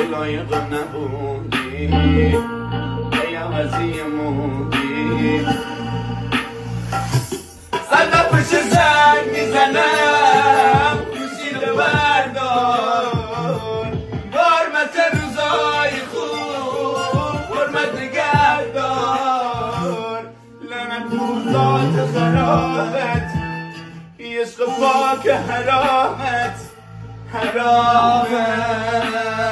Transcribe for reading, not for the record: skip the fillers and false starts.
لایق نبودی ای عوضی موندی صدفش زنگ میزنم گوشی رو بردار حرمت روزای خوب حرمت نگهدار لعنت ذات خرابت عشق پاک حرامت حرامت